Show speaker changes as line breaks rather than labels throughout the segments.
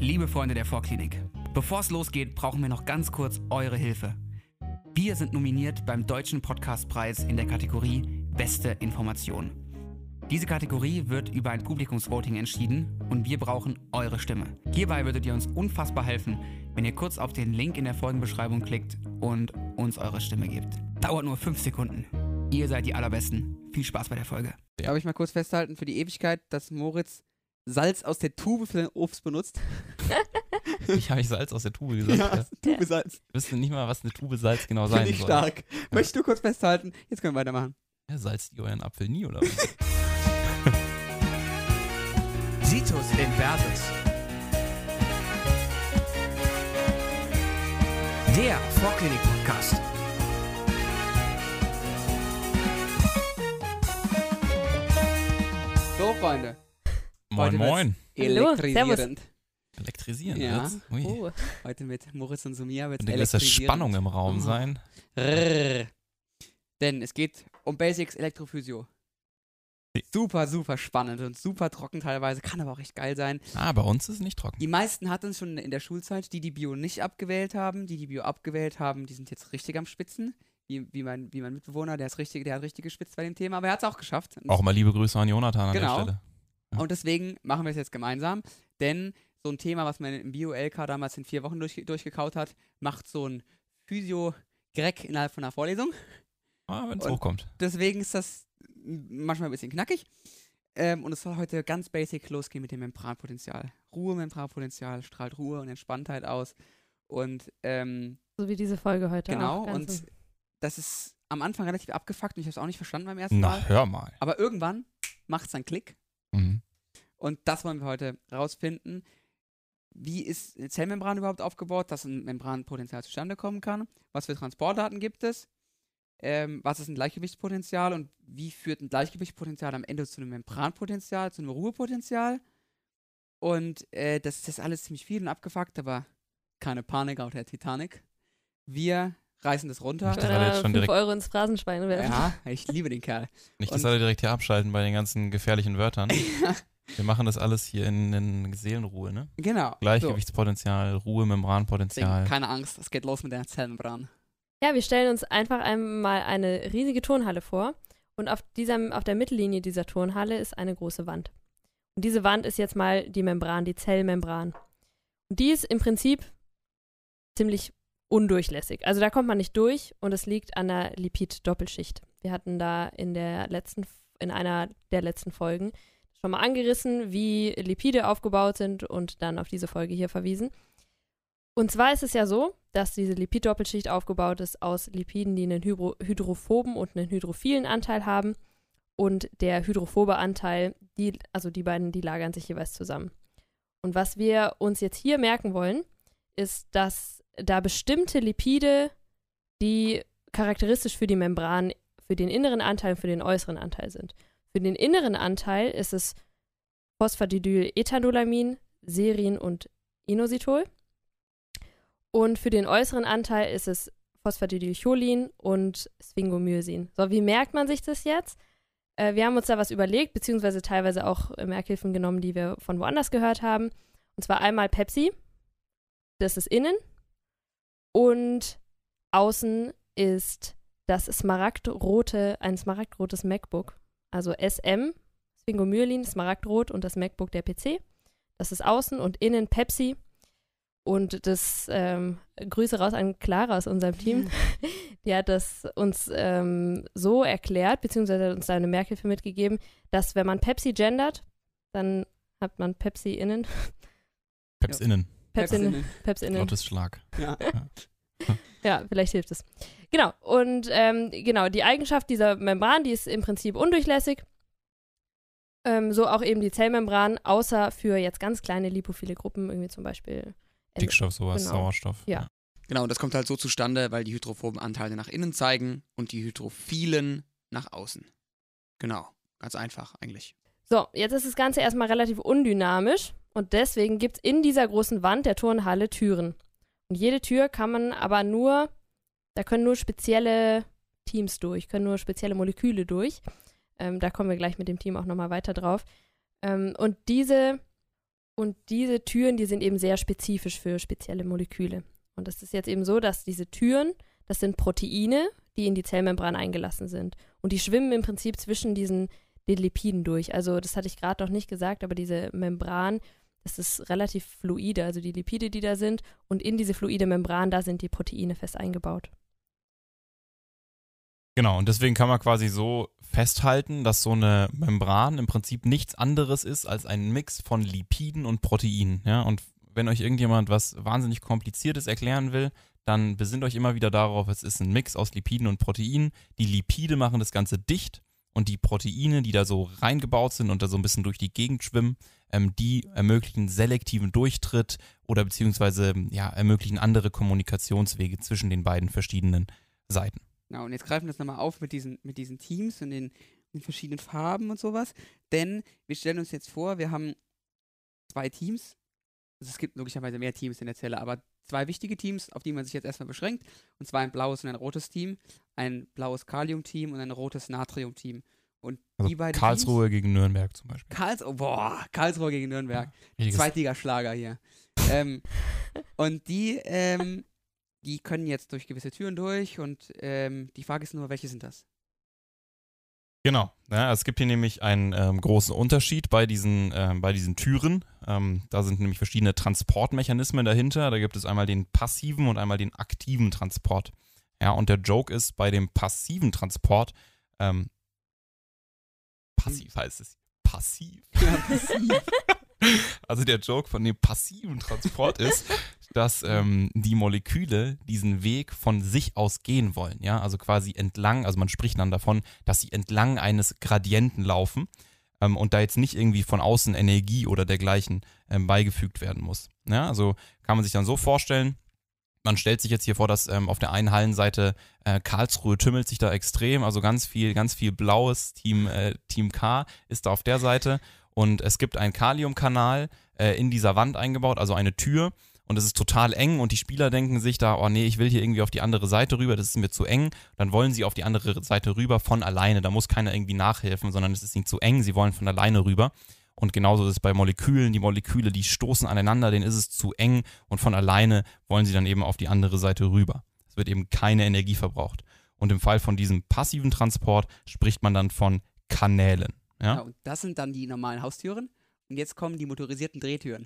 Liebe Freunde der Vorklinik, bevor es losgeht, brauchen wir noch ganz kurz eure Hilfe. Wir sind nominiert beim Deutschen Podcastpreis in der Kategorie Beste Information. Diese Kategorie wird über ein Publikumsvoting entschieden und wir brauchen eure Stimme. Hierbei würdet ihr uns unfassbar helfen, wenn ihr kurz auf den Link in der Folgenbeschreibung klickt und uns eure Stimme gebt. Dauert nur 5 Sekunden. Ihr seid die Allerbesten. Viel Spaß bei der Folge.
Darf ich mal kurz festhalten für die Ewigkeit, dass Moritz Salz aus der Tube für den Obst benutzt?
Ich habe Salz aus der Tube gesagt.
Ja, Tube Salz.
Ich wüsste nicht mal, was eine Tube Salz genau sein soll.
Finde ich stark. Möchtest du kurz festhalten? Jetzt können wir weitermachen.
Ja, salzt ihr euren Apfel nie, oder was?
Situs Inversus. Der Vorklinik-Podcast.
So, Freunde.
Moin, moin.
Elektrisierend.
Elektrisieren
Ja.
wird's? Ui.
Oh,
Heute mit Moritz und Sumia wird es
Eine gewisse
elektrisierend.
Spannung im Raum sein.
Rrrr. Denn es geht um Basics Elektrophysio. Super, super spannend und super trocken teilweise, kann aber auch echt geil sein.
Ah, bei uns ist es nicht trocken.
Die meisten hatten es schon in der Schulzeit, die Bio nicht abgewählt haben. Die Bio abgewählt haben, die sind jetzt richtig am Spitzen. Wie mein Mitbewohner, der hat richtig gespitzt bei dem Thema, aber er hat es auch geschafft. Und
Auch mal liebe Grüße an Jonathan an
Genau.
der Stelle.
Und deswegen machen wir es jetzt gemeinsam, denn so ein Thema, was man im Bio-LK damals in 4 Wochen durchgekaut hat, macht so ein Physio-Greg innerhalb von einer Vorlesung.
Ah, wenn es
Und-
hochkommt.
Deswegen ist das manchmal ein bisschen knackig. Und es soll heute ganz basic losgehen mit dem Membranpotenzial. Ruhe-Membranpotenzial strahlt Ruhe und Entspanntheit aus. Und
so wie diese Folge heute
genau,
auch. Ganz
und das ist am Anfang relativ abgefuckt und ich habe es auch nicht verstanden beim ersten Mal.
Na, hör mal.
Aber irgendwann macht es einen Klick.
Mhm.
Und das wollen wir heute rausfinden. Wie ist eine Zellmembran überhaupt aufgebaut, dass ein Membranpotenzial zustande kommen kann? Was für Transportdaten gibt es? Was ist ein Gleichgewichtspotenzial und wie führt ein Gleichgewichtspotenzial am Ende zu einem Membranpotenzial, zu einem Ruhepotenzial? Und das ist alles ziemlich viel und abgefuckt, aber keine Panik auf der Titanic. Wir reißen das runter.
Ich dachte, alle jetzt schon
5
direkt-
Euro ins Phrasenschwein werfen.
Ja, ich liebe den Kerl.
Nicht, dass
Und-
alle direkt hier abschalten bei den ganzen gefährlichen Wörtern. Wir machen das alles hier in Seelenruhe, ne?
Genau.
Gleichgewichtspotenzial, Ruhe,
So.
Membranpotenzial.
Deswegen, keine Angst, es geht los mit der Zellmembran.
Ja, wir stellen uns einfach einmal eine riesige Turnhalle vor und auf der Mittellinie dieser Turnhalle ist eine große Wand. Und diese Wand ist jetzt mal die Membran, die Zellmembran. Und die ist im Prinzip ziemlich undurchlässig. Also da kommt man nicht durch und es liegt an der Lipid-Doppelschicht. Wir hatten da in einer der letzten Folgen schon mal angerissen, wie Lipide aufgebaut sind und dann auf diese Folge hier verwiesen. Und zwar ist es ja so, dass diese Lipid-Doppelschicht aufgebaut ist aus Lipiden, die einen hydrophoben und einen hydrophilen Anteil haben. Und der hydrophobe Anteil, die beiden, die lagern sich jeweils zusammen. Und was wir uns jetzt hier merken wollen, ist, dass da bestimmte Lipide, die charakteristisch für die Membran, für den inneren Anteil und für den äußeren Anteil sind. Für den inneren Anteil ist es Phosphatidylethanolamine, Serin und Inositol. Und für den äußeren Anteil ist es Phosphatidylcholin und Sphingomyosin. So, wie merkt man sich das jetzt? Wir haben uns da was überlegt, beziehungsweise teilweise auch Merkhilfen genommen, die wir von woanders gehört haben. Und zwar einmal Pepsi, das ist innen. Und außen ist ein smaragdrotes MacBook. Also SM, Sphingomyelin, Smaragdrot und das MacBook der PC. Das ist außen und innen Pepsi. Und das Grüße raus an Clara aus unserem Team. Die hat das uns so erklärt, beziehungsweise hat uns da eine Merkhilfe mitgegeben, dass wenn man Pepsi gendert, dann hat man Pepsi innen.
Peps innen.
Peps innen. Peps innen.
Lautes Schlag.
Ja.
Ja, vielleicht hilft es. Genau, und die Eigenschaft dieser Membran, die ist im Prinzip undurchlässig. So auch eben die Zellmembran, außer für jetzt ganz kleine lipophile Gruppen, irgendwie zum Beispiel
Dickstoff, sowas,
Genau.
Sauerstoff.
Ja.
Genau, und das kommt halt so zustande, weil die hydrophoben Anteile nach innen zeigen und die hydrophilen nach außen. Genau, ganz einfach eigentlich.
So, jetzt ist das Ganze erstmal relativ undynamisch und deswegen gibt es in dieser großen Wand der Turnhalle Türen. Und jede Tür kann man aber da können nur spezielle Teams durch, können nur spezielle Moleküle durch. Da kommen wir gleich mit dem Team auch nochmal weiter drauf. Und diese Und diese Türen, die sind eben sehr spezifisch für spezielle Moleküle. Und es ist jetzt eben so, dass diese Türen, das sind Proteine, die in die Zellmembran eingelassen sind. Und die schwimmen im Prinzip zwischen den Lipiden durch. Also das hatte ich gerade noch nicht gesagt, aber diese Membran, das ist relativ fluide, also die Lipide, die da sind. Und in diese fluide Membran, da sind die Proteine fest eingebaut.
Genau, und deswegen kann man quasi so festhalten, dass so eine Membran im Prinzip nichts anderes ist als ein Mix von Lipiden und Proteinen. Ja? Und wenn euch irgendjemand was wahnsinnig Kompliziertes erklären will, dann besinnt euch immer wieder darauf, es ist ein Mix aus Lipiden und Proteinen. Die Lipide machen das Ganze dicht und die Proteine, die da so reingebaut sind und da so ein bisschen durch die Gegend schwimmen, die ermöglichen selektiven Durchtritt oder beziehungsweise ermöglichen andere Kommunikationswege zwischen den beiden verschiedenen Seiten.
Genau, und jetzt greifen wir das nochmal auf mit diesen Teams und den verschiedenen Farben und sowas. Denn wir stellen uns jetzt vor, wir haben 2 Teams. Also es gibt logischerweise mehr Teams in der Zelle, aber 2 wichtige Teams, auf die man sich jetzt erstmal beschränkt. Und zwar ein blaues und ein rotes Team. Ein blaues Kalium-Team und ein rotes Natrium-Team. Und
also
die beiden
Karlsruhe
Teams,
gegen Nürnberg zum Beispiel.
Karlsruhe gegen Nürnberg.
Ja,
Zweitligaschlager hier. Und die können jetzt durch gewisse Türen durch und die Frage ist nur, welche sind das?
Genau, ja, es gibt hier nämlich einen großen Unterschied bei diesen Türen. Da sind nämlich verschiedene Transportmechanismen dahinter. Da gibt es einmal den passiven und einmal den aktiven Transport. Ja, und der Joke ist, bei dem passiven Transport, passiv heißt es. Passiv.
Ja, passiv.
Also der Joke von dem passiven Transport ist, dass die Moleküle diesen Weg von sich aus gehen wollen. Ja? Also quasi entlang, also man spricht dann davon, dass sie entlang eines Gradienten laufen und da jetzt nicht irgendwie von außen Energie oder dergleichen beigefügt werden muss. Ja? Also kann man sich dann so vorstellen, man stellt sich jetzt hier vor, dass auf der einen Hallenseite Karlsruhe tümmelt sich da extrem, also ganz viel blaues Team K ist da auf der Seite. Und es gibt einen Kaliumkanal in dieser Wand eingebaut, also eine Tür. Und es ist total eng und die Spieler denken sich da, oh nee, ich will hier irgendwie auf die andere Seite rüber, das ist mir zu eng. Dann wollen sie auf die andere Seite rüber von alleine. Da muss keiner irgendwie nachhelfen, sondern es ist ihnen zu eng, sie wollen von alleine rüber. Und genauso ist es bei Molekülen. Die Moleküle, die stoßen aneinander, denen ist es zu eng und von alleine wollen sie dann eben auf die andere Seite rüber. Es wird eben keine Energie verbraucht. Und im Fall von diesem passiven Transport spricht man dann von Kanälen. Ja?
Und das sind dann die normalen Haustüren. Und jetzt kommen die motorisierten Drehtüren.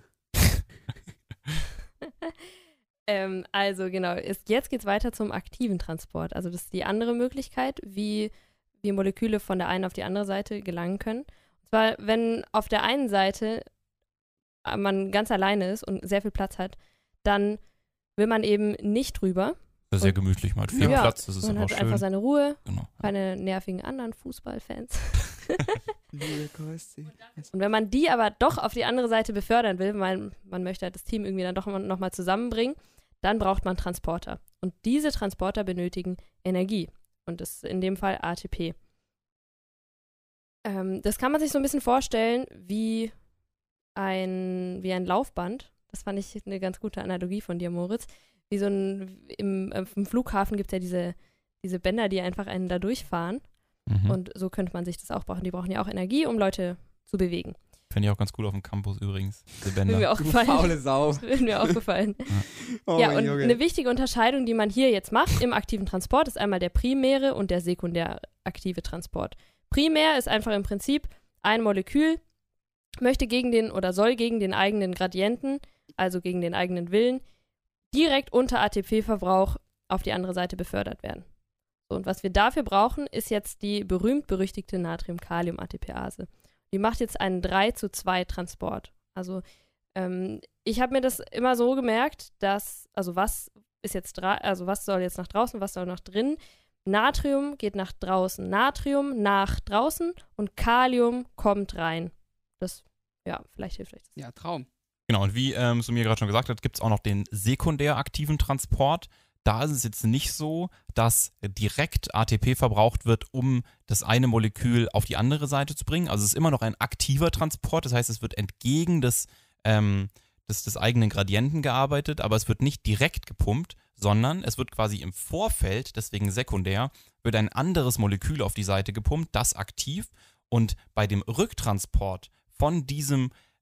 Also genau, jetzt geht es weiter zum aktiven Transport. Also das ist die andere Möglichkeit, wie Moleküle von der einen auf die andere Seite gelangen können. Und zwar, wenn auf der einen Seite man ganz alleine ist und sehr viel Platz hat, dann will man eben nicht rüber.
Das ist sehr gemütlich, man hat viel Platz, das ist
man
auch
hat
schön.
Einfach seine Ruhe,
Genau.
keine nervigen anderen Fußballfans.
Und
Und wenn man die aber doch auf die andere Seite befördern will, weil man möchte halt das Team irgendwie dann doch nochmal zusammenbringen, dann braucht man Transporter. Und diese Transporter benötigen Energie. Und das ist in dem Fall ATP. Das kann man sich so ein bisschen vorstellen wie ein Laufband. Das fand ich eine ganz gute Analogie von dir, Moritz. Wie so im Flughafen gibt es ja diese Bänder, die einfach einen da durchfahren.
Mhm.
Und so könnte man sich das auch brauchen. Die brauchen ja auch Energie, um Leute zu bewegen.
Finde ich auch ganz cool auf dem Campus übrigens, diese
Würde mir
Bänder.
auch gefallen.
faule Sau.
Das würde mir auch gefallen.
Oh,
Ja,
mein
und
Junge.
eine wichtige Unterscheidung, die man hier jetzt macht im aktiven Transport, ist einmal der primäre und der sekundär aktive Transport. Primär ist einfach im Prinzip, ein Molekül möchte soll gegen den eigenen Gradienten, also gegen den eigenen Willen, direkt unter ATP-Verbrauch auf die andere Seite befördert werden. So, und was wir dafür brauchen, ist jetzt die berühmt-berüchtigte Natrium-Kalium-ATPase. Die macht jetzt einen 3:2 Transport. Also ich habe mir das immer so gemerkt, dass, was soll jetzt nach draußen, was soll nach drinnen? Natrium geht nach draußen, Natrium nach draußen und Kalium kommt rein. Das, vielleicht hilft euch das.
Ja, Traum.
Genau, und wie Sumir gerade schon gesagt hat, gibt es auch noch den sekundär aktiven Transport. Da ist es jetzt nicht so, dass direkt ATP verbraucht wird, um das eine Molekül auf die andere Seite zu bringen. Also es ist immer noch ein aktiver Transport, das heißt, es wird entgegen des eigenen Gradienten gearbeitet, aber es wird nicht direkt gepumpt, sondern es wird quasi im Vorfeld, deswegen sekundär, wird ein anderes Molekül auf die Seite gepumpt, das aktiv. Und bei dem Rücktransport von diesem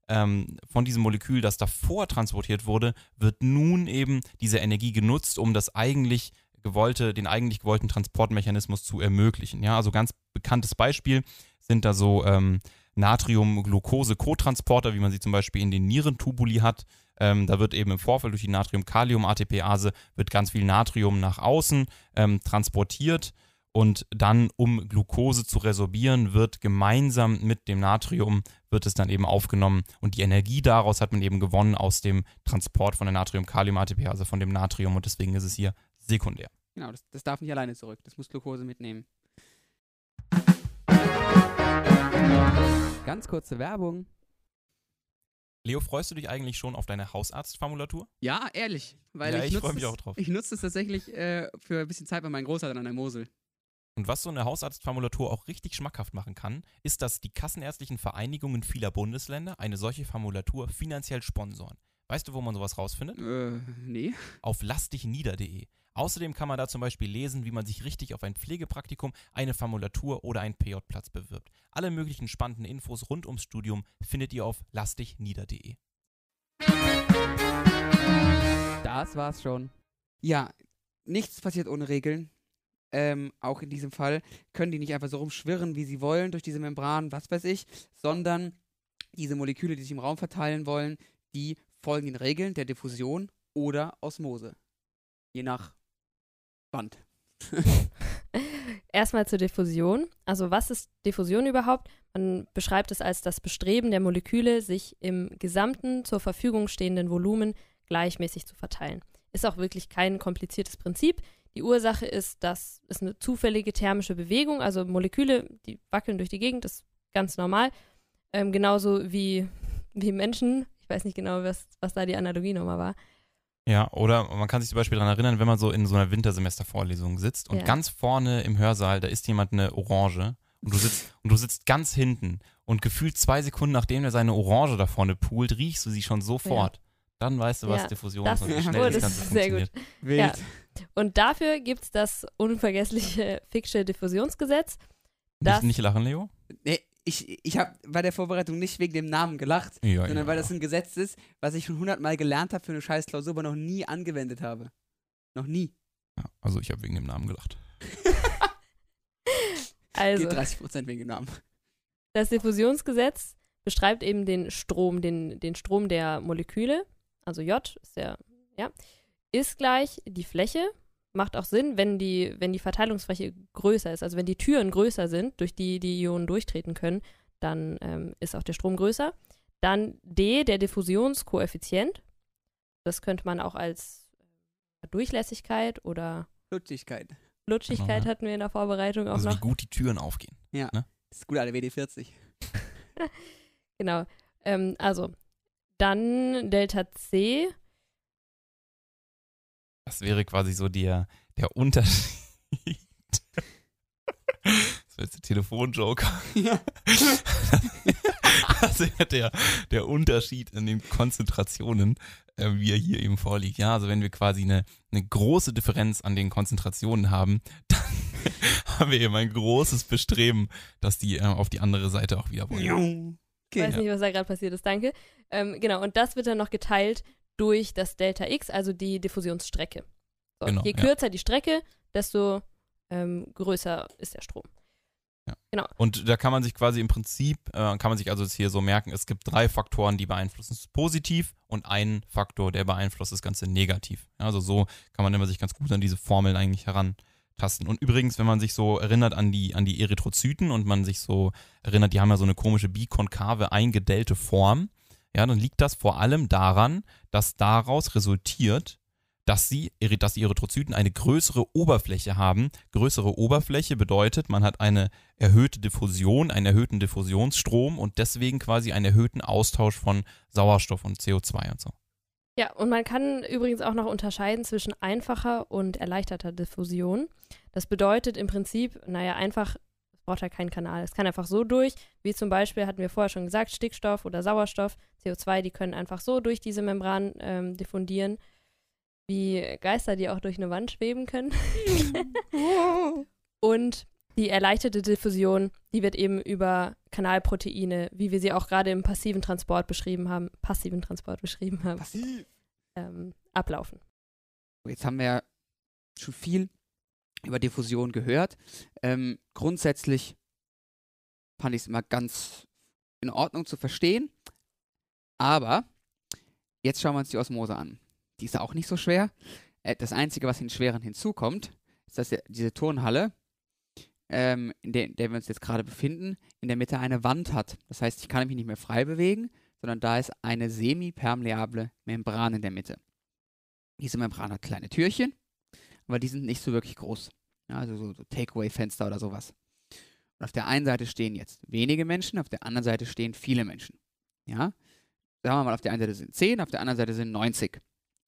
von diesem Molekül, das davor transportiert wurde, wird nun eben diese Energie genutzt, um den eigentlich gewollten Transportmechanismus zu ermöglichen. Ja, also ganz bekanntes Beispiel sind da so Natrium-Glucose-Cotransporter, wie man sie zum Beispiel in den Nierentubuli hat. Da wird eben im Vorfeld durch die Natrium-Kalium-ATPase wird ganz viel Natrium nach außen transportiert und dann, um Glucose zu resorbieren, wird gemeinsam mit dem Natrium wird es dann eben aufgenommen und die Energie daraus hat man eben gewonnen aus dem Transport von der Natrium-Kalium-ATPase, von dem Natrium, und deswegen ist es hier sekundär.
Genau, das darf nicht alleine zurück. Das muss Glucose mitnehmen. Ganz kurze Werbung.
Leo, freust du dich eigentlich schon auf deine Hausarztformulatur?
Ja, ehrlich. Weil
Ja, ich
nutze
freue mich
das-
auch drauf.
Ich nutze das tatsächlich für ein bisschen Zeit bei meinen Großeltern an der Mosel.
Und was so eine Hausarztformulatur auch richtig schmackhaft machen kann, ist, dass die kassenärztlichen Vereinigungen vieler Bundesländer eine solche Formulatur finanziell sponsoren. Weißt du, wo man sowas rausfindet?
Nee.
Auf lassdichnieder.de. Außerdem kann man da zum Beispiel lesen, wie man sich richtig auf ein Pflegepraktikum, eine Formulatur oder einen PJ-Platz bewirbt. Alle möglichen spannenden Infos rund ums Studium findet ihr auf lassdichnieder.de.
Das war's schon. Ja, nichts passiert ohne Regeln. Auch in diesem Fall können die nicht einfach so rumschwirren, wie sie wollen, durch diese Membran, was weiß ich, sondern diese Moleküle, die sich im Raum verteilen wollen, die folgen den Regeln der Diffusion oder Osmose. Je nach Band.
Erstmal zur Diffusion. Also was ist Diffusion überhaupt? Man beschreibt es als das Bestreben der Moleküle, sich im gesamten zur Verfügung stehenden Volumen gleichmäßig zu verteilen. Ist auch wirklich kein kompliziertes Prinzip. Die Ursache ist, dass es eine zufällige thermische Bewegung, also Moleküle, die wackeln durch die Gegend, das ist ganz normal. Genauso wie Menschen. Ich weiß nicht genau, was da die Analogie nochmal war.
Ja, oder man kann sich zum Beispiel daran erinnern, wenn man so in so einer Wintersemestervorlesung sitzt und ganz vorne im Hörsaal, da isst jemand eine Orange und du sitzt ganz hinten und gefühlt 2 Sekunden, nachdem er seine Orange da vorne poolt, riechst du sie schon sofort. Dann weißt du, was Diffusion ist und wie schnell das Ganze
ist sehr
funktioniert.
gut.
Wild.
Ja. Und dafür gibt es das unvergessliche Fick'sche Diffusionsgesetz.
Nicht lachen, Leo?
Nee, ich habe bei der Vorbereitung nicht wegen dem Namen gelacht, sondern weil das ein Gesetz ist, was ich schon 100-mal gelernt habe für eine scheiß Klausur, aber noch nie angewendet habe. Noch nie.
Ja, also ich habe wegen dem Namen gelacht.
Also,
Geht 30% wegen dem Namen.
das Diffusionsgesetz beschreibt eben den Strom, den Strom der Moleküle, also J ist gleich die Fläche. Macht auch Sinn, wenn die Verteilungsfläche größer ist, also wenn die Türen größer sind, durch die die Ionen durchtreten können, dann ist auch der Strom größer. Dann D, der Diffusionskoeffizient. Das könnte man auch als Durchlässigkeit oder
Lutschigkeit.
Lutschigkeit
Genau, ja.
hatten wir in der Vorbereitung auch
Also wie
noch.
gut die Türen aufgehen.
Ja.
Ne?
Das ist gut, alle WD40.
Genau. Also, dann Delta C.
Das wäre quasi so der Unterschied. Das wäre jetzt der Telefonjoker.
Ja.
Das wäre der Unterschied in den Konzentrationen, wie er hier eben vorliegt. Ja, also wenn wir quasi eine große Differenz an den Konzentrationen haben, dann haben wir eben ein großes Bestreben, dass die auf die andere Seite auch wieder wollen.
Ich weiß nicht, was da gerade passiert ist, danke. Genau, und das wird dann noch geteilt durch das Delta X, also die Diffusionsstrecke. So,
Genau,
je kürzer die Strecke, desto größer ist der Strom.
Ja.
Genau.
Und da kann man sich quasi im Prinzip, kann man sich also das hier so merken, es gibt 3 Faktoren, die beeinflussen es positiv und einen Faktor, der beeinflusst das Ganze negativ. Ja, also so kann man immer sich ganz gut an diese Formeln eigentlich herantasten. Und übrigens, wenn man sich so erinnert an die Erythrozyten und man sich so erinnert, die haben ja so eine komische bikonkave eingedellte Form, ja, dann liegt das vor allem daran, dass daraus resultiert, dass die Erythrozyten eine größere Oberfläche haben. Größere Oberfläche bedeutet, man hat eine erhöhte Diffusion, einen erhöhten Diffusionsstrom und deswegen quasi einen erhöhten Austausch von Sauerstoff und CO2 und so.
Ja, und man kann übrigens auch noch unterscheiden zwischen einfacher und erleichterter Diffusion. Das bedeutet im Prinzip, einfach, es braucht halt keinen Kanal. Es kann einfach so durch, wie zum Beispiel, hatten wir vorher schon gesagt, Stickstoff oder Sauerstoff, CO2, die können einfach so durch diese Membran diffundieren, wie Geister, die auch durch eine Wand schweben können. Und die erleichterte Diffusion, die wird eben über Kanalproteine, wie wir sie auch gerade im passiven Transport beschrieben haben,
Passiv.
ablaufen.
Jetzt haben wir schon viel über Diffusion gehört. Grundsätzlich fand ich es immer ganz in Ordnung zu verstehen. Aber jetzt schauen wir uns die Osmose an. Die ist auch nicht so schwer. Das Einzige, was in Schweren hinzukommt, ist, dass diese Turnhalle, in der wir uns jetzt gerade befinden, in der Mitte eine Wand hat. Das heißt, ich kann mich nicht mehr frei bewegen, sondern da ist eine semipermeable Membran in der Mitte. Diese Membran hat kleine Türchen, aber die sind nicht so wirklich groß. Ja, also so Takeaway-Fenster oder sowas. Und auf der einen Seite stehen jetzt wenige Menschen, auf der anderen Seite stehen viele Menschen. Ja? Sagen wir mal, auf der einen Seite sind 10, auf der anderen Seite sind 90.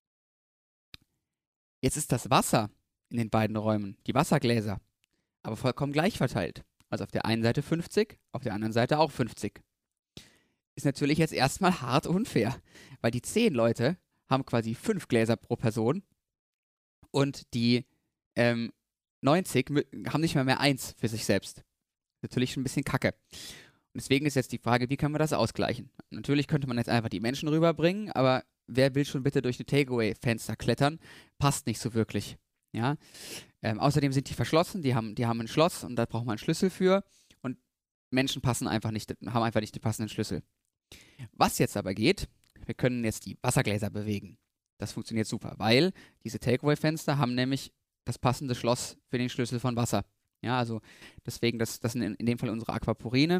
Jetzt ist das Wasser in den beiden Räumen, die Wassergläser, aber vollkommen gleich verteilt. Also auf der einen Seite 50, auf der anderen Seite auch 50. Ist natürlich jetzt erstmal hart unfair, weil die 10 Leute haben quasi 5 Gläser pro Person und die 90 haben nicht mehr 1 für sich selbst. Natürlich schon ein bisschen kacke. Und deswegen ist jetzt die Frage, wie können wir das ausgleichen? Natürlich könnte man jetzt einfach die Menschen rüberbringen, aber wer will schon bitte durch eine Takeaway-Fenster klettern? Passt nicht so wirklich. Ja? Außerdem sind die verschlossen, die haben ein Schloss und da braucht man einen Schlüssel für und Menschen haben einfach nicht den passenden Schlüssel. Was jetzt aber geht, wir können jetzt die Wassergläser bewegen. Das funktioniert super, weil diese Takeaway-Fenster haben nämlich das passende Schloss für den Schlüssel von Wasser. Ja, also deswegen, das sind in dem Fall unsere Aquaporine.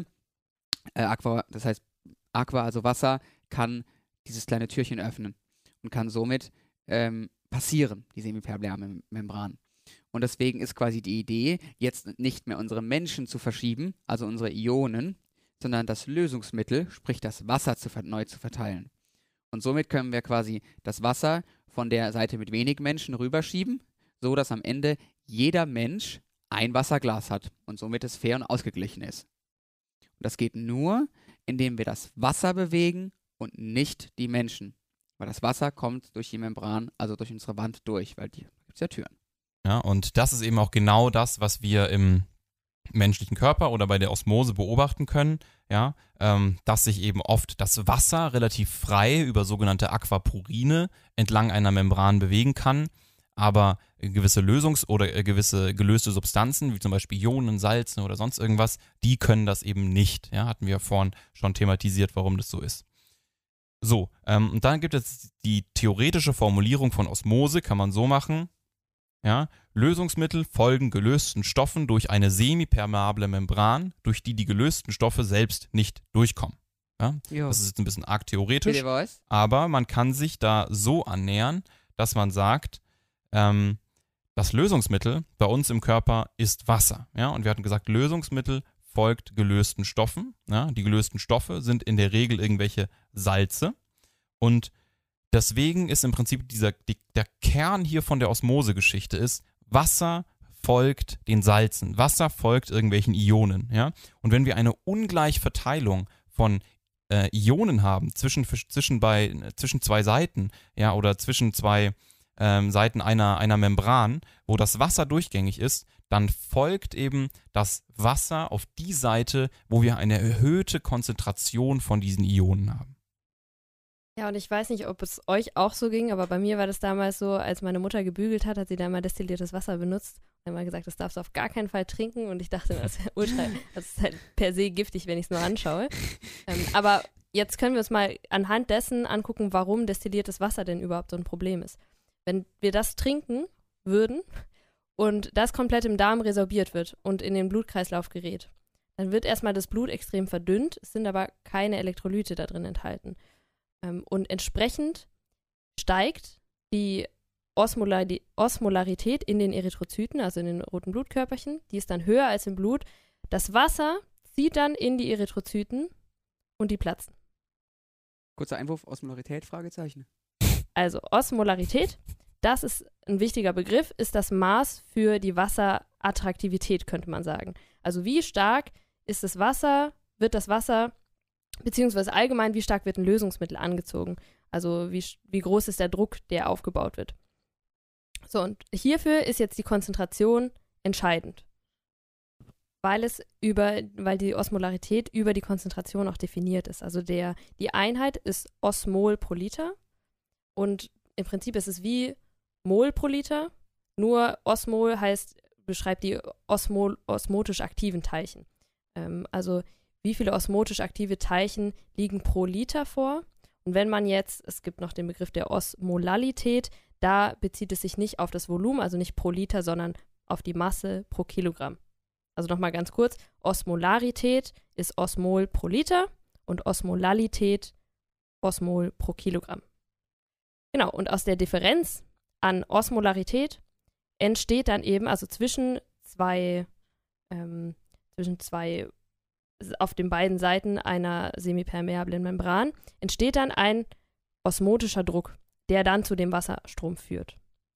Das heißt, also Wasser, kann dieses kleine Türchen öffnen und kann somit passieren, die semipermeable Membran. Und deswegen ist quasi die Idee, jetzt nicht mehr unsere Menschen zu verschieben, also unsere Ionen, sondern das Lösungsmittel, sprich das Wasser neu zu verteilen. Und somit können wir quasi das Wasser von der Seite mit wenig Menschen rüberschieben, so dass am Ende jeder Mensch ein Wasserglas hat und somit es fair und ausgeglichen ist. Und das geht nur, indem wir das Wasser bewegen und nicht die Menschen. Weil das Wasser kommt durch die Membran, also durch unsere Wand durch, weil da gibt es ja Türen.
Ja, und das ist eben auch genau das, was wir im menschlichen Körper oder bei der Osmose beobachten können, ja, dass sich eben oft das Wasser relativ frei über sogenannte Aquaporine entlang einer Membran bewegen kann, aber gewisse gewisse gelöste Substanzen, wie zum Beispiel Ionen, Salze oder sonst irgendwas, die können das eben nicht. Ja, hatten wir ja vorhin schon thematisiert, warum das so ist. So, und dann gibt es die theoretische Formulierung von Osmose, kann man so machen. Ja, Lösungsmittel folgen gelösten Stoffen durch eine semipermeable Membran, durch die gelösten Stoffe selbst nicht durchkommen. Ja, das ist jetzt ein bisschen arg theoretisch, aber man kann sich da so annähern, dass man sagt, das Lösungsmittel bei uns im Körper ist Wasser. Ja, und wir hatten gesagt, Lösungsmittel folgt gelösten Stoffen. Ja, die gelösten Stoffe sind in der Regel irgendwelche Salze und deswegen ist im Prinzip der Kern hier von der Osmose-Geschichte ist, Wasser folgt den Salzen, Wasser folgt irgendwelchen Ionen. Ja? Und wenn wir eine ungleiche Verteilung von Ionen haben zwischen zwei Seiten, ja, oder zwischen zwei Seiten einer Membran, wo das Wasser durchgängig ist, dann folgt eben das Wasser auf die Seite, wo wir eine erhöhte Konzentration von diesen Ionen haben.
Ja, und ich weiß nicht, ob es euch auch so ging, aber bei mir war das damals so, als meine Mutter gebügelt hat sie da mal destilliertes Wasser benutzt und einmal gesagt, das darfst du auf gar keinen Fall trinken und ich dachte, das ist halt per se giftig, wenn ich es nur anschaue. Aber jetzt können wir uns mal anhand dessen angucken, warum destilliertes Wasser denn überhaupt so ein Problem ist. Wenn wir das trinken würden und das komplett im Darm resorbiert wird und in den Blutkreislauf gerät, dann wird erstmal das Blut extrem verdünnt, es sind aber keine Elektrolyte da drin enthalten. Und entsprechend steigt die Osmolarität in den Erythrozyten, also in den roten Blutkörperchen. Die ist dann höher als im Blut. Das Wasser zieht dann in die Erythrozyten und die platzen.
Kurzer Einwurf, Osmolarität, Fragezeichen.
Also Osmolarität, das ist ein wichtiger Begriff, ist das Maß für die Wasserattraktivität, könnte man sagen. Also wie stark ist das Wasser, beziehungsweise allgemein, wie stark wird ein Lösungsmittel angezogen. Also wie groß ist der Druck, der aufgebaut wird. So, und hierfür ist jetzt die Konzentration entscheidend. weil die Osmolarität über die Konzentration auch definiert ist. Also die Einheit ist Osmol pro Liter und im Prinzip ist es wie Mol pro Liter, nur Osmol beschreibt die osmotisch aktiven Teilchen. Also wie viele osmotisch aktive Teilchen liegen pro Liter vor? Und wenn man jetzt, es gibt noch den Begriff der Osmolarität, da bezieht es sich nicht auf das Volumen, also nicht pro Liter, sondern auf die Masse pro Kilogramm. Also nochmal ganz kurz, Osmolarität ist Osmol pro Liter und Osmolalität Osmol pro Kilogramm. Genau, und aus der Differenz an Osmolarität entsteht dann eben, also zwischen zwei auf den beiden Seiten einer semipermeablen Membran, entsteht dann ein osmotischer Druck, der dann zu dem Wasserstrom führt.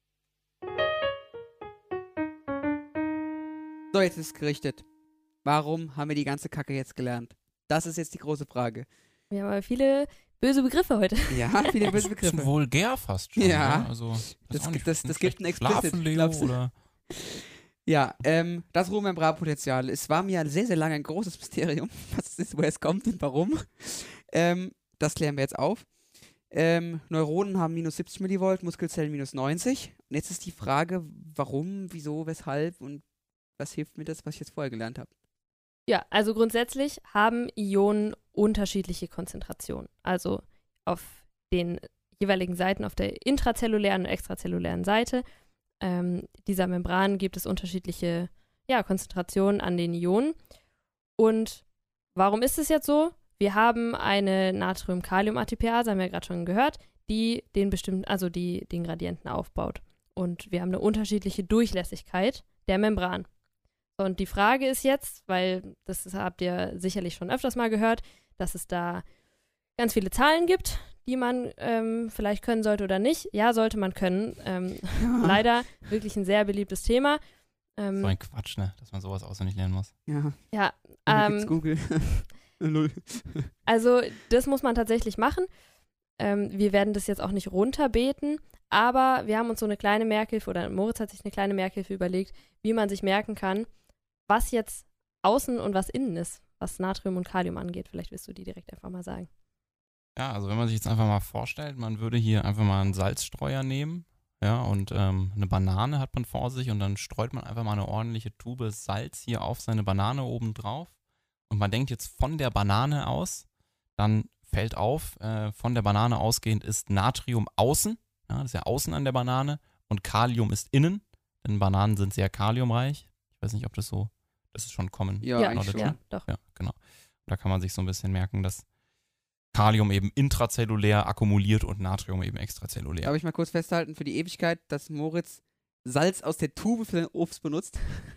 So, jetzt ist es gerichtet. Warum haben wir die ganze Kacke jetzt gelernt? Das ist jetzt die große Frage.
Wir haben aber viele böse Begriffe heute.
Ja, viele böse
Ein
Begriffe.
vulgär fast schon.
Ja.
Ne? Also,
Das
auch nicht,
gibt ein Explicit,
Schlafen, Leo,
glaubst du?
oder?
Ja, das Ruhmembranpotenzial. Es war mir sehr, sehr lange ein großes Mysterium, was es ist, woher es kommt und warum. Das klären wir jetzt auf. Neuronen haben minus 70 Millivolt, Muskelzellen minus 90. Und jetzt ist die Frage, warum, wieso, weshalb und was hilft mir das, was ich jetzt vorher gelernt habe?
Ja, also grundsätzlich haben Ionen unterschiedliche Konzentrationen. Also auf den jeweiligen Seiten, auf der intrazellulären und extrazellulären Seite dieser Membran gibt es unterschiedliche Konzentrationen an den Ionen. Und warum ist es jetzt so? Wir haben eine Natrium-Kalium-ATPase, haben wir ja gerade schon gehört, die den Gradienten aufbaut. Und wir haben eine unterschiedliche Durchlässigkeit der Membran. So, und die Frage ist jetzt, weil das habt ihr sicherlich schon öfters mal gehört, dass es da ganz viele Zahlen gibt, die man vielleicht können sollte oder nicht. Ja, sollte man können. Leider wirklich ein sehr beliebtes Thema.
So ein Quatsch, ne? Dass man sowas auswendig lernen muss.
Ja.
Ja,
Gibt's Google. Null.
also das muss man tatsächlich machen. Wir werden das jetzt auch nicht runterbeten, aber wir haben uns so eine kleine Merkhilfe, oder Moritz hat sich eine kleine Merkhilfe überlegt, wie man sich merken kann, was jetzt außen und was innen ist, was Natrium und Kalium angeht. Vielleicht willst du die direkt einfach mal sagen.
Ja, also wenn man sich jetzt einfach mal vorstellt, man würde hier einfach mal einen Salzstreuer nehmen, ja, und eine Banane hat man vor sich und dann streut man einfach mal eine ordentliche Tube Salz hier auf seine Banane oben drauf und man denkt jetzt von der Banane aus, dann fällt auf, von der Banane ausgehend ist Natrium außen, ja, das ist ja außen an der Banane und Kalium ist innen, denn Bananen sind sehr kaliumreich. Ich weiß nicht, ob das ist schon common.
Ja, eigentlich schon.
Ja, doch.
Ja, genau. Da kann man sich so ein bisschen merken, dass Kalium eben intrazellulär akkumuliert und Natrium eben extrazellulär.
Darf ich mal kurz festhalten für die Ewigkeit, dass Moritz Salz aus der Tube für den Obst benutzt?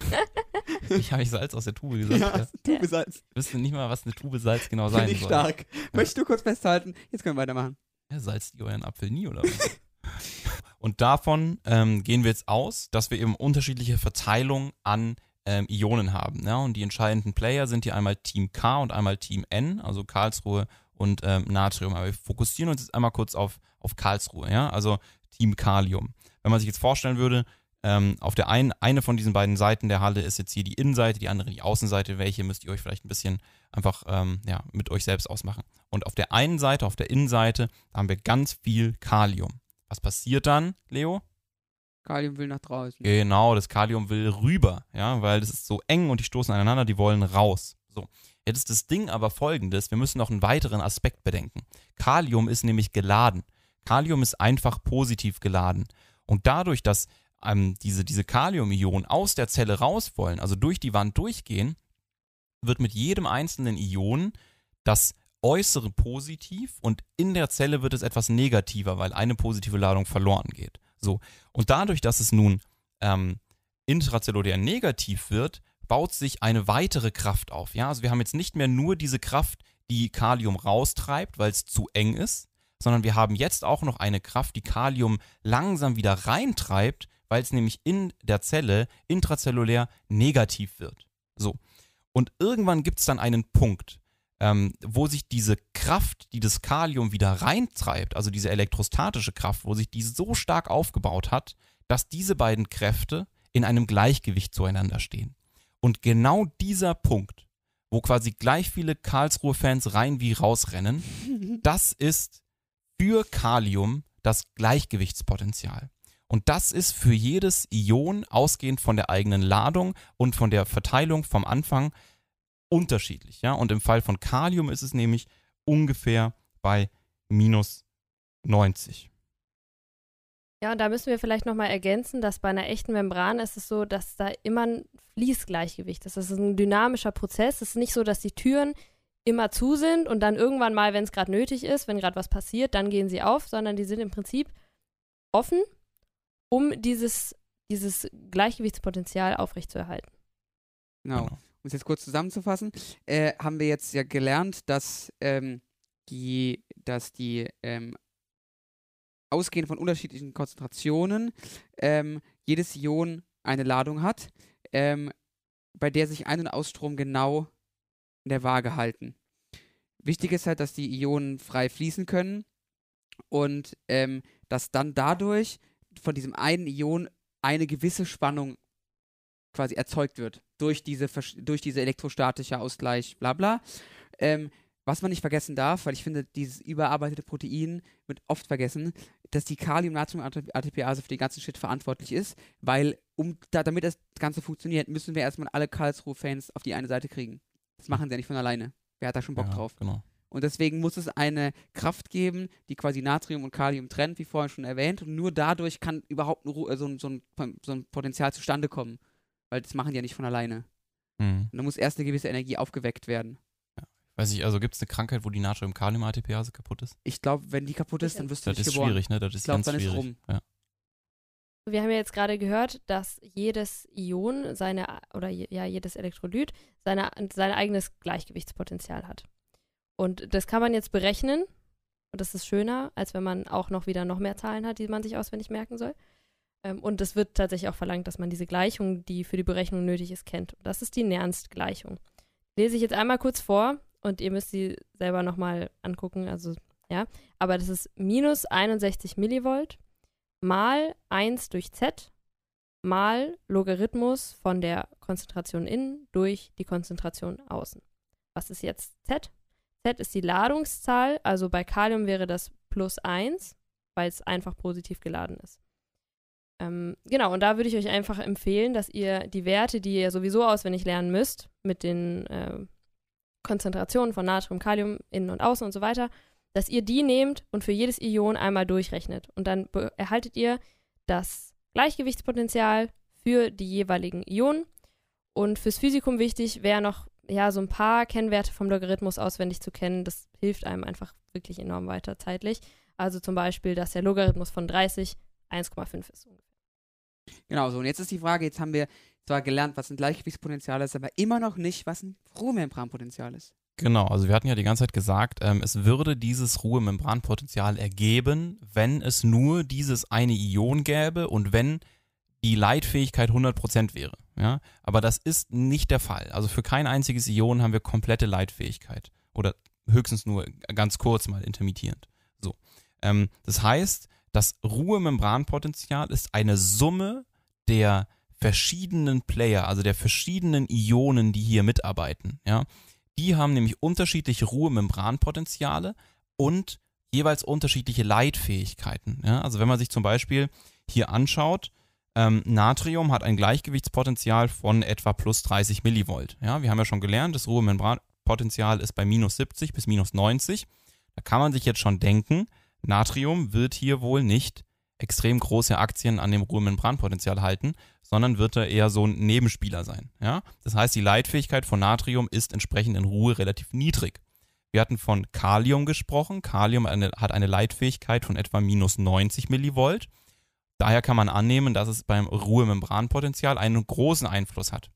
Ich habe Salz aus der Tube gesagt. Ja.
Tube Salz.
Ich wüsste nicht mal, was eine Tube Salz genau sein
Finde ich
soll.
stark. Möchtest du kurz festhalten? Jetzt können wir weitermachen.
Ja, salzt ihr euren Apfel nie, oder was? Und davon gehen wir jetzt aus, dass wir eben unterschiedliche Verteilung an Ionen haben. Ja? Und die entscheidenden Player sind hier einmal Team K und einmal Team N, also Karlsruhe und Natrium. Aber wir fokussieren uns jetzt einmal kurz auf Karlsruhe, ja? Also Team Kalium. Wenn man sich jetzt vorstellen würde, auf der eine von diesen beiden Seiten der Halle ist jetzt hier die Innenseite, die andere die Außenseite. Welche müsst ihr euch vielleicht ein bisschen einfach mit euch selbst ausmachen. Und auf der einen Seite, auf der Innenseite, da haben wir ganz viel Kalium. Was passiert dann, Leo?
Kalium will nach draußen.
Genau, das Kalium will rüber, ja, weil das ist so eng und die stoßen aneinander, die wollen raus. So. Jetzt ist das Ding aber folgendes, wir müssen noch einen weiteren Aspekt bedenken. Kalium ist nämlich geladen. Kalium ist einfach positiv geladen. Und dadurch, dass diese Kaliumionen aus der Zelle raus wollen, also durch die Wand durchgehen, wird mit jedem einzelnen Ion das Äußere positiv und in der Zelle wird es etwas negativer, weil eine positive Ladung verloren geht. So. Und dadurch, dass es nun intrazellulär negativ wird, baut sich eine weitere Kraft auf. Ja? Also wir haben jetzt nicht mehr nur diese Kraft, die Kalium raustreibt, weil es zu eng ist, sondern wir haben jetzt auch noch eine Kraft, die Kalium langsam wieder reintreibt, weil es nämlich in der Zelle intrazellulär negativ wird. So. Und irgendwann gibt es dann einen Punkt, wo sich diese Kraft, die das Kalium wieder reintreibt, also diese elektrostatische Kraft, wo sich die so stark aufgebaut hat, dass diese beiden Kräfte in einem Gleichgewicht zueinander stehen. Und genau dieser Punkt, wo quasi gleich viele Karlsruhe-Fans rein wie rausrennen, das ist für Kalium das Gleichgewichtspotenzial. Und das ist für jedes Ion, ausgehend von der eigenen Ladung und von der Verteilung vom Anfang, unterschiedlich. Ja? Und im Fall von Kalium ist es nämlich ungefähr bei minus 90.
Ja, und da müssen wir vielleicht nochmal ergänzen, dass bei einer echten Membran ist es so, dass da immer ein Fließgleichgewicht ist. Das ist ein dynamischer Prozess. Es ist nicht so, dass die Türen immer zu sind und dann irgendwann mal, wenn es gerade nötig ist, wenn gerade was passiert, dann gehen sie auf, sondern die sind im Prinzip offen, um dieses Gleichgewichtspotenzial aufrechtzuerhalten.
Genau. Um es jetzt kurz zusammenzufassen, haben wir jetzt ja gelernt, dass die ausgehend von unterschiedlichen Konzentrationen jedes Ion eine Ladung hat, bei der sich Ein- und Ausstrom genau in der Waage halten. Wichtig ist halt, dass die Ionen frei fließen können und dass dann dadurch von diesem einen Ion eine gewisse Spannung quasi erzeugt wird durch diese elektrostatische Ausgleich, bla bla. Was man nicht vergessen darf, weil ich finde, dieses überarbeitete Protein wird oft vergessen, dass die Kalium-Natrium-ATPase für den ganzen Shit verantwortlich ist, weil damit das Ganze funktioniert, müssen wir erstmal alle Karlsruhe-Fans auf die eine Seite kriegen. Das machen sie ja nicht von alleine. Wer hat da schon Bock drauf? Genau. Und deswegen muss es eine Kraft geben, die quasi Natrium und Kalium trennt, wie vorhin schon erwähnt, und nur dadurch kann überhaupt so ein Potenzial zustande kommen, weil das machen die ja nicht von alleine. Und da muss erst eine gewisse Energie aufgeweckt werden.
Weiß ich, also gibt es eine Krankheit, wo die Natrium-Kalium-ATPase kaputt ist?
Ich glaube, wenn die kaputt ist, dann wirst du nicht geboren.
Das ist schwierig, ne? Das ist ganz schwierig.
Dann ist rum.
Ja.
Wir haben ja jetzt gerade gehört, dass jedes Ion jedes Elektrolyt sein eigenes Gleichgewichtspotenzial hat. Und das kann man jetzt berechnen. Und das ist schöner, als wenn man auch noch mehr Zahlen hat, die man sich auswendig merken soll. Und es wird tatsächlich auch verlangt, dass man diese Gleichung, die für die Berechnung nötig ist, kennt. Und das ist die Nernst-Gleichung. Lese ich jetzt einmal kurz vor und ihr müsst sie selber nochmal angucken. Also, ja. Aber das ist minus 61 Millivolt mal 1 durch Z mal Logarithmus von der Konzentration innen durch die Konzentration außen. Was ist jetzt Z? Z ist die Ladungszahl, also bei Kalium wäre das plus 1, weil es einfach positiv geladen ist. Genau, und da würde ich euch einfach empfehlen, dass ihr die Werte, die ihr sowieso auswendig lernen müsst, mit den Konzentrationen von Natrium, Kalium, innen und außen und so weiter, dass ihr die nehmt und für jedes Ion einmal durchrechnet. Und dann erhaltet ihr das Gleichgewichtspotenzial für die jeweiligen Ionen. Und fürs Physikum wichtig wäre noch, so ein paar Kennwerte vom Logarithmus auswendig zu kennen. Das hilft einem einfach wirklich enorm weiter zeitlich. Also zum Beispiel, dass der Logarithmus von 30 1,5 ist ungefähr.
Genau so. Und jetzt ist die Frage, jetzt haben wir zwar gelernt, was ein Gleichgewichtspotenzial ist, aber immer noch nicht, was ein Ruhemembranpotenzial ist.
Genau, also wir hatten ja die ganze Zeit gesagt, es würde dieses Ruhemembranpotenzial ergeben, wenn es nur dieses eine Ion gäbe und wenn die Leitfähigkeit 100% wäre. Ja? Aber das ist nicht der Fall. Also für kein einziges Ion haben wir komplette Leitfähigkeit. Oder höchstens nur ganz kurz mal intermittierend. So. Das heißt, das Ruhemembranpotenzial ist eine Summe der verschiedenen Player, also der verschiedenen Ionen, die hier mitarbeiten. Ja? Die haben nämlich unterschiedliche Ruhemembranpotenziale und jeweils unterschiedliche Leitfähigkeiten. Ja? Also wenn man sich zum Beispiel hier anschaut, Natrium hat ein Gleichgewichtspotenzial von etwa plus 30 Millivolt. Ja? Wir haben ja schon gelernt, das Ruhemembranpotenzial ist bei minus 70 bis minus 90. Da kann man sich jetzt schon denken, Natrium wird hier wohl nicht extrem große Aktien an dem Ruhemembranpotenzial halten, sondern wird da eher so ein Nebenspieler sein. Ja? Das heißt, die Leitfähigkeit von Natrium ist entsprechend in Ruhe relativ niedrig. Wir hatten von Kalium gesprochen. Kalium hat eine Leitfähigkeit von etwa minus 90 Millivolt. Daher kann man annehmen, dass es beim Ruhemembranpotenzial einen großen Einfluss hat.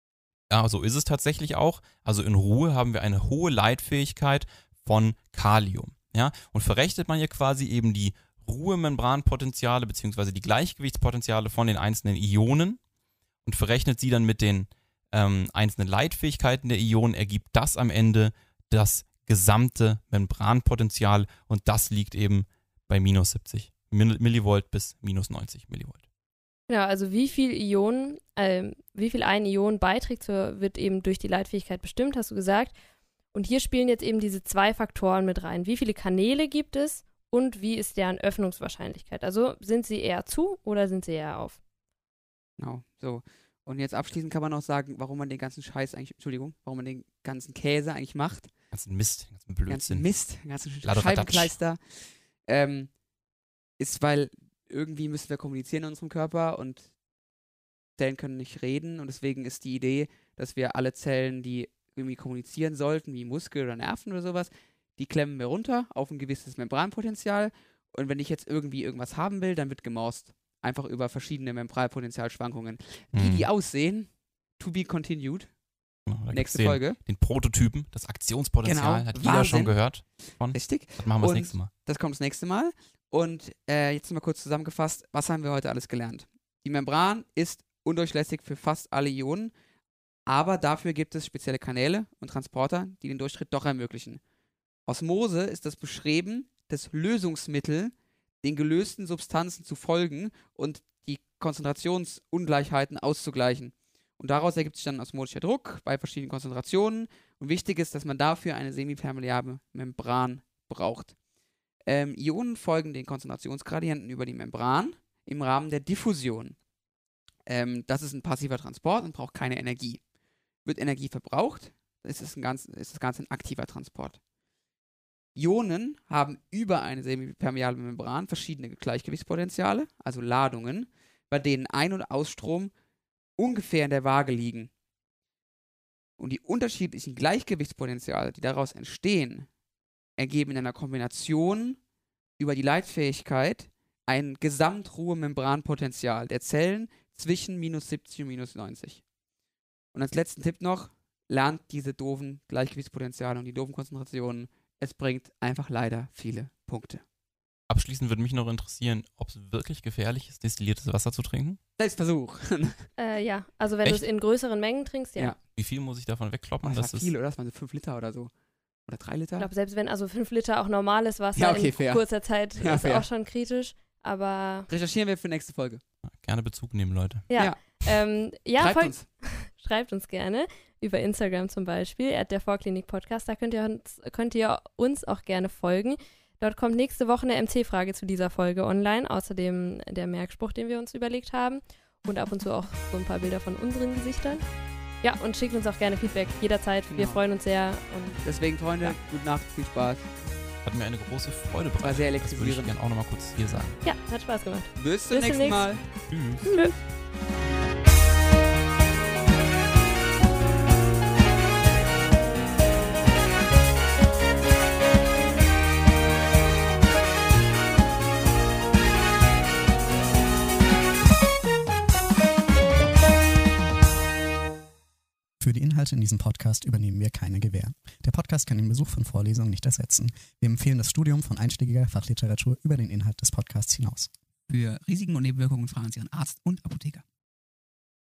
Ja, so ist es tatsächlich auch. Also in Ruhe haben wir eine hohe Leitfähigkeit von Kalium. Ja? Und verrechnet man hier quasi eben die Ruhemembranpotenziale bzw. die Gleichgewichtspotenziale von den einzelnen Ionen und verrechnet sie dann mit den einzelnen Leitfähigkeiten der Ionen, ergibt das am Ende das gesamte Membranpotenzial und das liegt eben bei minus 70 Millivolt bis minus 90 Millivolt.
Genau, also wie viel ein Ion beiträgt, wird eben durch die Leitfähigkeit bestimmt, hast du gesagt. Und hier spielen jetzt eben diese 2 Faktoren mit rein. Wie viele Kanäle gibt es und wie ist deren Öffnungswahrscheinlichkeit? Also sind sie eher zu oder sind sie eher auf?
Genau, so. Und jetzt abschließend kann man noch sagen, warum man den ganzen warum man den ganzen Käse eigentlich macht.
Ganzen Mist, ganzen Blödsinn.
Den ganzen
Kladderadatsch.
Scheibenkleister. Ist, weil irgendwie müssen wir kommunizieren in unserem Körper und Zellen können nicht reden und deswegen ist die Idee, dass wir alle Zellen, die irgendwie kommunizieren sollten, wie Muskel oder Nerven oder sowas, die klemmen wir runter auf ein gewisses Membranpotenzial und wenn ich jetzt irgendwie irgendwas haben will, dann wird gemorst. Einfach über verschiedene Membranpotentialschwankungen. Wie die aussehen, to be continued.
Genau, da
Nächste
gibt's
Folge.
Den Prototypen, das Aktionspotenzial,
Genau,
hat jeder
Wahnsinn.
schon gehört von.
Richtig.
Das machen wir das
Und
nächste Mal.
Das kommt das nächste Mal. Und jetzt mal kurz zusammengefasst, was haben wir heute alles gelernt? Die Membran ist undurchlässig für fast alle Ionen, aber dafür gibt es spezielle Kanäle und Transporter, die den Durchtritt doch ermöglichen. Osmose ist das Bestreben, das Lösungsmittel den gelösten Substanzen zu folgen und die Konzentrationsungleichheiten auszugleichen. Und daraus ergibt sich dann osmotischer Druck bei verschiedenen Konzentrationen. Und wichtig ist, dass man dafür eine semipermeable Membran braucht. Ionen folgen den Konzentrationsgradienten über die Membran im Rahmen der Diffusion. Das ist ein passiver Transport und braucht keine Energie. Wird Energie verbraucht, ist das Ganze ein aktiver Transport. Ionen haben über eine semipermeable Membran verschiedene Gleichgewichtspotenziale, also Ladungen, bei denen Ein- und Ausstrom ungefähr in der Waage liegen. Und die unterschiedlichen Gleichgewichtspotenziale, die daraus entstehen, ergeben in einer Kombination über die Leitfähigkeit ein Gesamtruhemembranpotenzial der Zellen zwischen minus 70 und minus 90. Und als letzten Tipp noch, lernt diese doofen Gleichgewichtspotenziale und die doofen Konzentrationen. Es bringt einfach leider viele Punkte.
Abschließend würde mich noch interessieren, ob es wirklich gefährlich ist, destilliertes Wasser zu trinken.
Selbstversuch.
Ja, also wenn du es in größeren Mengen trinkst, ja.
Wie viel muss ich davon wegkloppen?
Das war viel, oder? Das waren so 5 Liter oder so. Oder 3 Liter?
Ich glaube, selbst wenn 5 Liter auch normales Wasser
Ja, okay,
in
fair.
kurzer Zeit
Ja,
ist
fair.
auch schon kritisch, aber
Recherchieren wir für nächste Folge.
Gerne Bezug nehmen, Leute.
ja.
Schreibt uns.
Schreibt uns gerne über Instagram zum Beispiel, der Vorklinik-Podcast. Da könnt ihr uns auch gerne folgen. Dort kommt nächste Woche eine MC-Frage zu dieser Folge online, außerdem der Merkspruch, den wir uns überlegt haben und ab und zu auch so ein paar Bilder von unseren Gesichtern. Ja, und schickt uns auch gerne Feedback, jederzeit. Wir
Genau.
freuen uns sehr. Und
Deswegen, Freunde, gute Nacht, viel Spaß.
Hat mir eine große Freude
War
bereitet.
sehr
Das würde ich
elektrisierend.
gerne auch nochmal kurz hier sagen.
ja, hat Spaß gemacht.
Bis zum
Bis
nächsten
demnächst.
Mal.
Tschüss.
Tschüss.
Für die Inhalte in diesem Podcast übernehmen wir keine Gewähr. Der Podcast kann den Besuch von Vorlesungen nicht ersetzen. Wir empfehlen das Studium von einschlägiger Fachliteratur über den Inhalt des Podcasts hinaus.
Für Risiken und Nebenwirkungen fragen Sie Ihren Arzt und Apotheker.